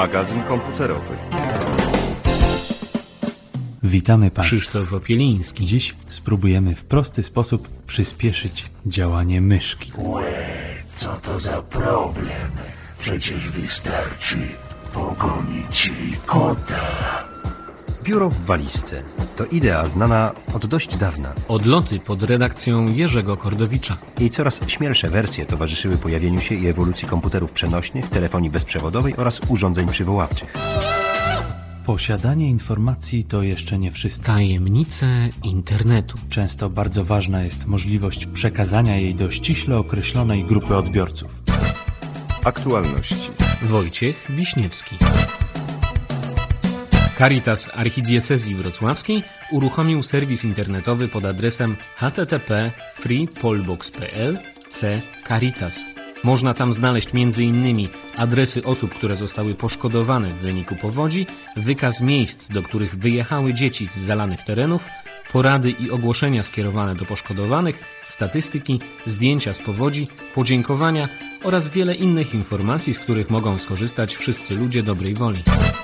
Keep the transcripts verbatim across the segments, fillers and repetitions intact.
Magazyn komputerowy. Witamy Państwa. Krzysztof Opieliński. Dziś spróbujemy w prosty sposób przyspieszyć działanie myszki. Łe, co to za problem? Przecież wystarczy pogonić jej kota. Biuro w walizce to idea znana od dość dawna. Odloty pod redakcją Jerzego Kordowicza. Jej coraz śmielsze wersje towarzyszyły pojawieniu się i ewolucji komputerów przenośnych, telefonii bezprzewodowej oraz urządzeń przywoławczych. Posiadanie informacji to jeszcze nie wszystko. Tajemnice internetu. Często bardzo ważna jest możliwość przekazania jej do ściśle określonej grupy odbiorców. Aktualności. Wojciech Wiśniewski. Caritas Archidiecezji Wrocławskiej uruchomił serwis internetowy pod adresem h t t p kropka free polbox kropka p l c caritas. Można tam znaleźć między innymi adresy osób, które zostały poszkodowane w wyniku powodzi, wykaz miejsc, do których wyjechały dzieci z zalanych terenów, porady i ogłoszenia skierowane do poszkodowanych, statystyki, zdjęcia z powodzi, podziękowania oraz wiele innych informacji, z których mogą skorzystać wszyscy ludzie dobrej woli.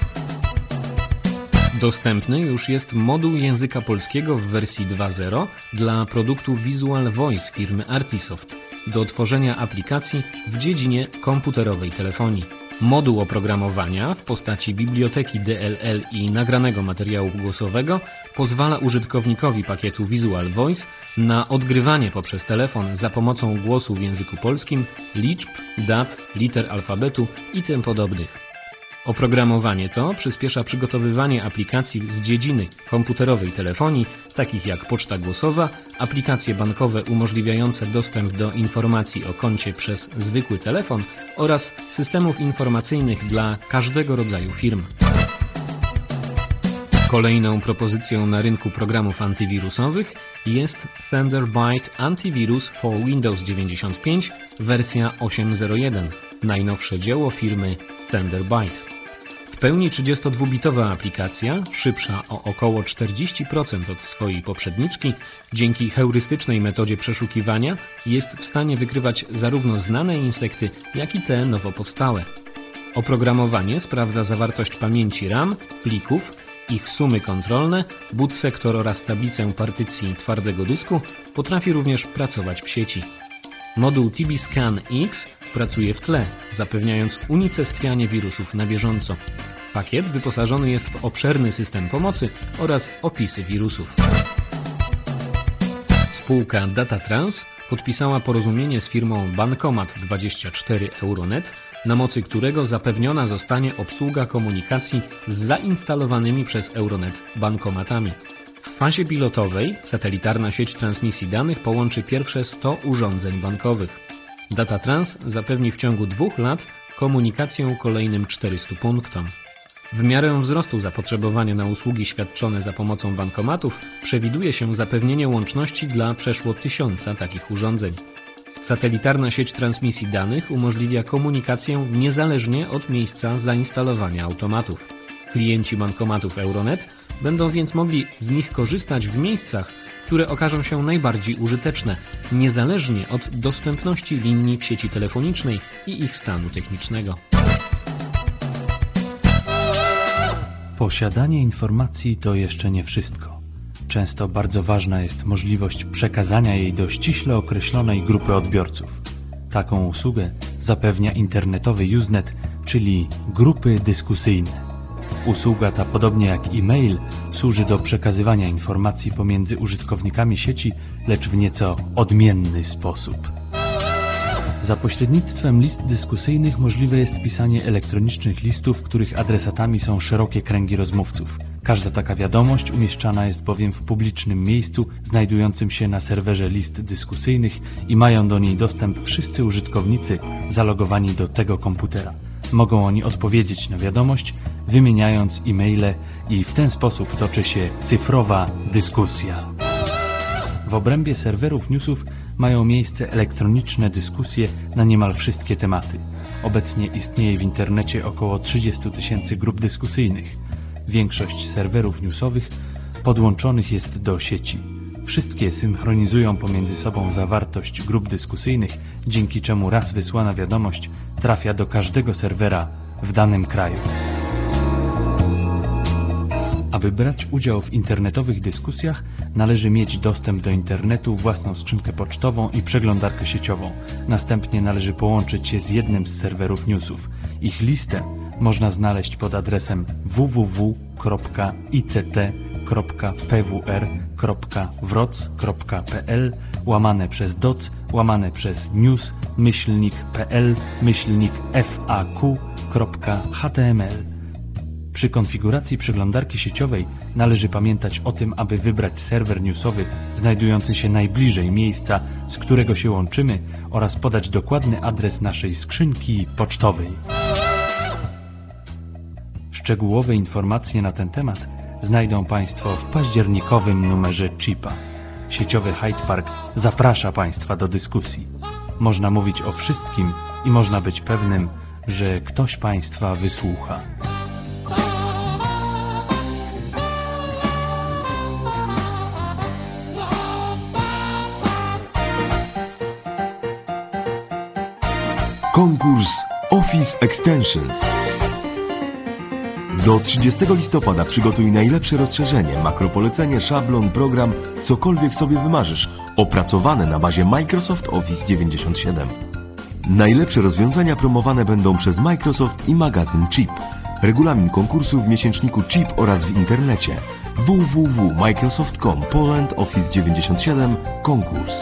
Dostępny już jest moduł języka polskiego w wersji dwa zero dla produktu Visual Voice firmy Artisoft do tworzenia aplikacji w dziedzinie komputerowej telefonii. Moduł oprogramowania w postaci biblioteki D L L i nagranego materiału głosowego pozwala użytkownikowi pakietu Visual Voice na odgrywanie poprzez telefon za pomocą głosu w języku polskim liczb, dat, liter alfabetu i tym podobnych. Oprogramowanie to przyspiesza przygotowywanie aplikacji z dziedziny komputerowej telefonii, takich jak poczta głosowa, aplikacje bankowe umożliwiające dostęp do informacji o koncie przez zwykły telefon oraz systemów informacyjnych dla każdego rodzaju firm. Kolejną propozycją na rynku programów antywirusowych jest Thunderbyte Antivirus for Windows dziewięćdziesiąt pięć wersja osiem zero jeden, najnowsze dzieło firmy Thunderbyte. W pełni trzydziestodwubitowa aplikacja, szybsza o około czterdzieści procent od swojej poprzedniczki, dzięki heurystycznej metodzie przeszukiwania jest w stanie wykrywać zarówno znane insekty, jak i te nowo powstałe. Oprogramowanie sprawdza zawartość pamięci RAM, plików, ich sumy kontrolne, boot sektor oraz tablicę partycji twardego dysku, potrafi również pracować w sieci. Moduł T B Scan X pracuje w tle, zapewniając unicestwianie wirusów na bieżąco. Pakiet wyposażony jest w obszerny system pomocy oraz opisy wirusów. Spółka Datatrans podpisała porozumienie z firmą Bankomat dwadzieścia cztery Euronet, na mocy którego zapewniona zostanie obsługa komunikacji z zainstalowanymi przez Euronet bankomatami. W fazie pilotowej satelitarna sieć transmisji danych połączy pierwsze sto urządzeń bankowych. Datatrans zapewni w ciągu dwóch lat komunikację kolejnym czterystu punktom. W miarę wzrostu zapotrzebowania na usługi świadczone za pomocą bankomatów przewiduje się zapewnienie łączności dla przeszło tysiąca takich urządzeń. Satelitarna sieć transmisji danych umożliwia komunikację niezależnie od miejsca zainstalowania automatów. Klienci bankomatów Euronet będą więc mogli z nich korzystać w miejscach, które okażą się najbardziej użyteczne, niezależnie od dostępności linii w sieci telefonicznej i ich stanu technicznego. Posiadanie informacji to jeszcze nie wszystko. Często bardzo ważna jest możliwość przekazania jej do ściśle określonej grupy odbiorców. Taką usługę zapewnia internetowy Usenet, czyli grupy dyskusyjne. Usługa ta, podobnie jak e-mail, służy do przekazywania informacji pomiędzy użytkownikami sieci, lecz w nieco odmienny sposób. Za pośrednictwem list dyskusyjnych możliwe jest pisanie elektronicznych listów, których adresatami są szerokie kręgi rozmówców. Każda taka wiadomość umieszczana jest bowiem w publicznym miejscu znajdującym się na serwerze list dyskusyjnych i mają do niej dostęp wszyscy użytkownicy zalogowani do tego komputera. Mogą oni odpowiedzieć na wiadomość, wymieniając e-maile i w ten sposób toczy się cyfrowa dyskusja. W obrębie serwerów newsów mają miejsce elektroniczne dyskusje na niemal wszystkie tematy. Obecnie istnieje w internecie około trzydzieści tysięcy grup dyskusyjnych. Większość serwerów newsowych podłączonych jest do sieci. Wszystkie synchronizują pomiędzy sobą zawartość grup dyskusyjnych, dzięki czemu raz wysłana wiadomość trafia do każdego serwera w danym kraju. Aby brać udział w internetowych dyskusjach, należy mieć dostęp do internetu, własną skrzynkę pocztową i przeglądarkę sieciową. Następnie należy połączyć się z jednym z serwerów newsów. Ich listę można znaleźć pod adresem w w w kropka i c t kropka p w r kropka wroc kropka p l łamane przez doc, łamane przez news, myślnik pl, myślnik faq kropka h t m l. Przy konfiguracji przeglądarki sieciowej należy pamiętać o tym, aby wybrać serwer newsowy znajdujący się najbliżej miejsca, z którego się łączymy, oraz podać dokładny adres naszej skrzynki pocztowej. Szczegółowe informacje na ten temat znajdą Państwo w październikowym numerze Chipa. Sieciowy Hyde Park zaprasza Państwa do dyskusji. Można mówić o wszystkim i można być pewnym, że ktoś Państwa wysłucha. Konkurs Office Extensions. Do trzydziestego listopada przygotuj najlepsze rozszerzenie, makropolecenie, szablon, program, cokolwiek sobie wymarzysz, opracowane na bazie Microsoft Office dziewięćdziesiąt siedem. Najlepsze rozwiązania promowane będą przez Microsoft i magazyn Chip. Regulamin konkursu w miesięczniku Chip oraz w internecie w w w kropka microsoft kropka com Poland Office dziewięćdziesiąt siedem konkurs.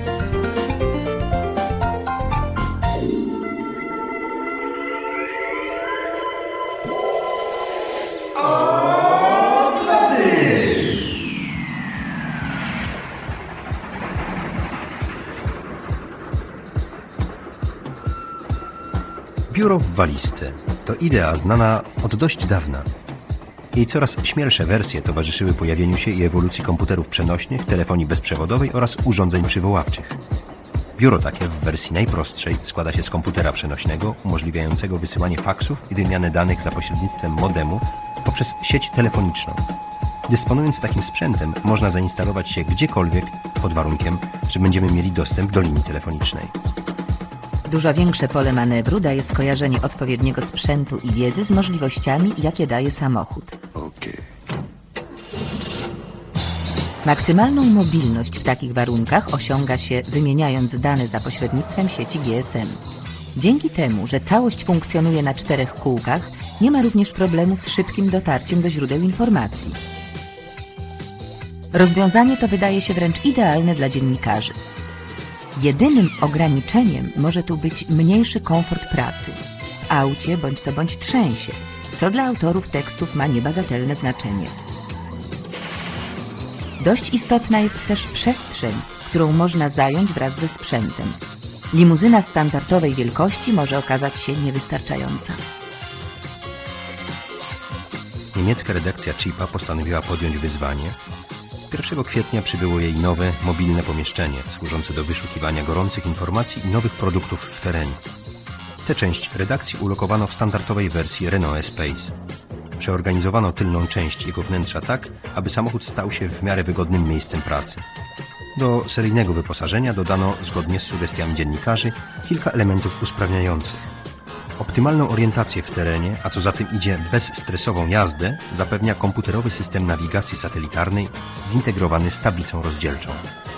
Biuro w walizce to idea znana od dość dawna. Jej coraz śmielsze wersje towarzyszyły pojawieniu się i ewolucji komputerów przenośnych, telefonii bezprzewodowej oraz urządzeń przywoławczych. Biuro takie w wersji najprostszej składa się z komputera przenośnego umożliwiającego wysyłanie faksów i wymianę danych za pośrednictwem modemu poprzez sieć telefoniczną. Dysponując takim sprzętem można zainstalować się gdziekolwiek pod warunkiem, że będziemy mieli dostęp do linii telefonicznej. Dużo większe pole manewru daje skojarzenie odpowiedniego sprzętu i wiedzy z możliwościami, jakie daje samochód. Okay. Maksymalną mobilność w takich warunkach osiąga się wymieniając dane za pośrednictwem sieci G S M. Dzięki temu, że całość funkcjonuje na czterech kółkach, nie ma również problemu z szybkim dotarciem do źródeł informacji. Rozwiązanie to wydaje się wręcz idealne dla dziennikarzy. Jedynym ograniczeniem może tu być mniejszy komfort pracy. W aucie bądź co bądź trzęsie, co dla autorów tekstów ma niebagatelne znaczenie. Dość istotna jest też przestrzeń, którą można zająć wraz ze sprzętem. Limuzyna standardowej wielkości może okazać się niewystarczająca. Niemiecka redakcja Chipa postanowiła podjąć wyzwanie. pierwszego kwietnia przybyło jej nowe, mobilne pomieszczenie, służące do wyszukiwania gorących informacji i nowych produktów w terenie. Tę część redakcji ulokowano w standardowej wersji Renault Espace. Przeorganizowano tylną część jego wnętrza tak, aby samochód stał się w miarę wygodnym miejscem pracy. Do seryjnego wyposażenia dodano, zgodnie z sugestiami dziennikarzy, kilka elementów usprawniających. Optymalną orientację w terenie, a co za tym idzie bezstresową jazdę, zapewnia komputerowy system nawigacji satelitarnej zintegrowany z tablicą rozdzielczą.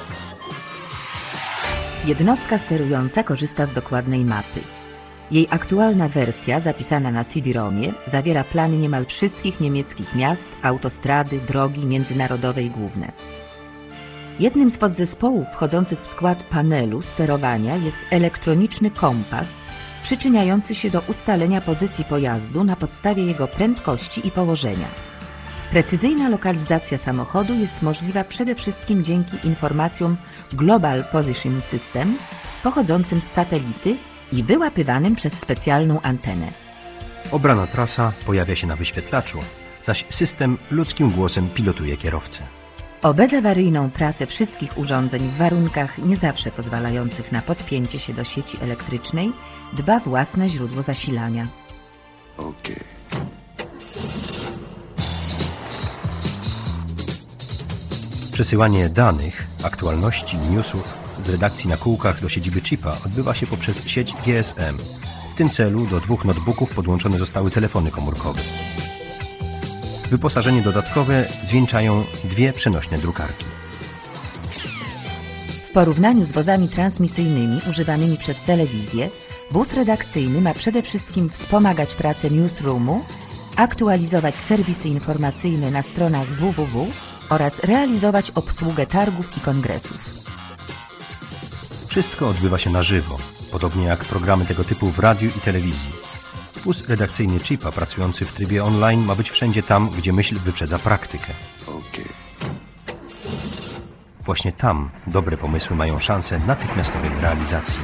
Jednostka sterująca korzysta z dokładnej mapy. Jej aktualna wersja, zapisana na C D-ROMie, zawiera plany niemal wszystkich niemieckich miast, autostrady, drogi międzynarodowe i główne. Jednym z podzespołów wchodzących w skład panelu sterowania jest elektroniczny kompas, przyczyniający się do ustalenia pozycji pojazdu na podstawie jego prędkości i położenia. Precyzyjna lokalizacja samochodu jest możliwa przede wszystkim dzięki informacjom Global Position System pochodzącym z satelity i wyłapywanym przez specjalną antenę. Obrana trasa pojawia się na wyświetlaczu, zaś system ludzkim głosem pilotuje kierowcę. O bezawaryjną pracę wszystkich urządzeń w warunkach nie zawsze pozwalających na podpięcie się do sieci elektrycznej dba własne źródło zasilania. Okay. Przesyłanie danych, aktualności i newsów z redakcji na kółkach do siedziby Chipa odbywa się poprzez sieć G S M. W tym celu do dwóch notebooków podłączone zostały telefony komórkowe. Wyposażenie dodatkowe zwieńczają dwie przenośne drukarki. W porównaniu z wozami transmisyjnymi używanymi przez telewizję, wóz redakcyjny ma przede wszystkim wspomagać pracę newsroomu, aktualizować serwisy informacyjne na stronach w w w oraz realizować obsługę targów i kongresów. Wszystko odbywa się na żywo, podobnie jak programy tego typu w radiu i telewizji. Wóz redakcyjny Chipa pracujący w trybie online ma być wszędzie tam, gdzie myśl wyprzedza praktykę. Okej. Właśnie tam dobre pomysły mają szansę natychmiastowej realizacji.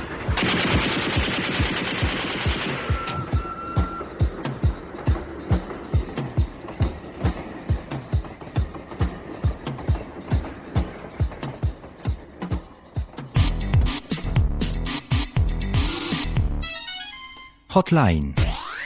Hotline.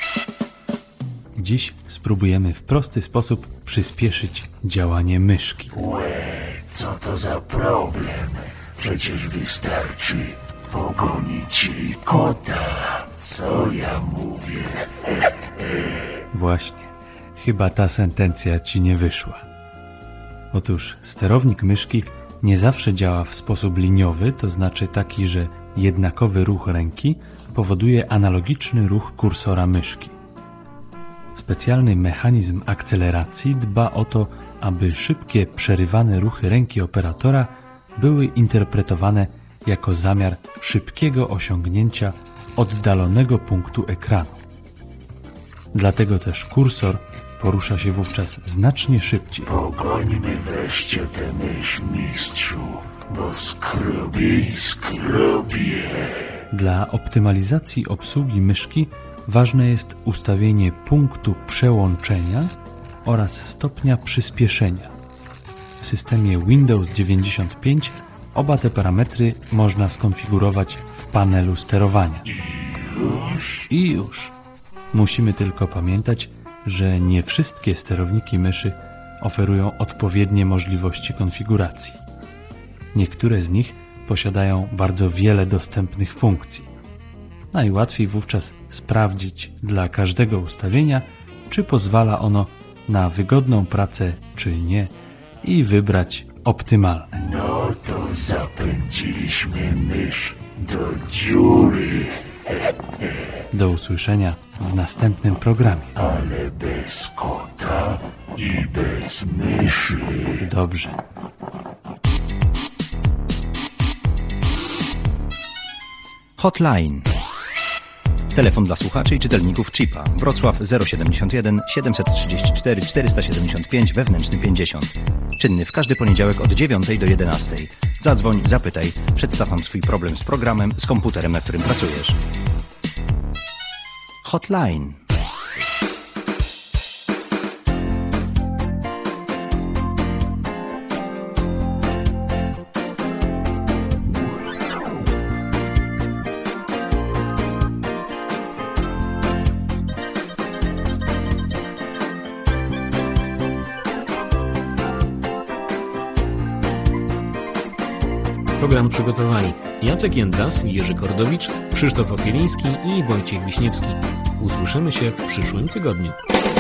Dziś spróbujemy w prosty sposób przyspieszyć działanie myszki. Łe, co to za problem? Przecież wystarczy pogonić jej kota. Co ja mówię? Właśnie, chyba ta sentencja ci nie wyszła. Otóż sterownik myszki nie zawsze działa w sposób liniowy, to znaczy taki, że jednakowy ruch ręki powoduje analogiczny ruch kursora myszki. Specjalny mechanizm akceleracji dba o to, aby szybkie, przerywane ruchy ręki operatora były interpretowane jako zamiar szybkiego osiągnięcia oddalonego punktu ekranu. Dlatego też kursor porusza się wówczas znacznie szybciej. Pogońmy wreszcie tę mysz, mistrzu, bo skrobię i skrobię. Dla optymalizacji obsługi myszki ważne jest ustawienie punktu przełączenia oraz stopnia przyspieszenia. W systemie Windows dziewięćdziesiąt pięć oba te parametry można skonfigurować w panelu sterowania. I już. Musimy tylko pamiętać, że nie wszystkie sterowniki myszy oferują odpowiednie możliwości konfiguracji. Niektóre z nich posiadają bardzo wiele dostępnych funkcji. Najłatwiej wówczas sprawdzić dla każdego ustawienia, czy pozwala ono na wygodną pracę, czy nie, i wybrać optymalne. No to zapędziliśmy mysz do dziury. Do usłyszenia w następnym programie. Ale bez kota i bez myszy. Dobrze. Hotline. Telefon dla słuchaczy i czytelników Chipa. Wrocław zero siedemdziesiąt jeden siedemset trzydzieści cztery czterysta siedemdziesiąt pięć wewnętrzny pięćdziesiąt. Czynny w każdy poniedziałek od dziewiątej do jedenastej. Zadzwoń, zapytaj, przedstaw nam swój problem z programem, z komputerem, na którym pracujesz. Hotline. Program przygotowali Jacek Jędras, Jerzy Kordowicz, Krzysztof Opieliński i Wojciech Wiśniewski. Usłyszymy się w przyszłym tygodniu.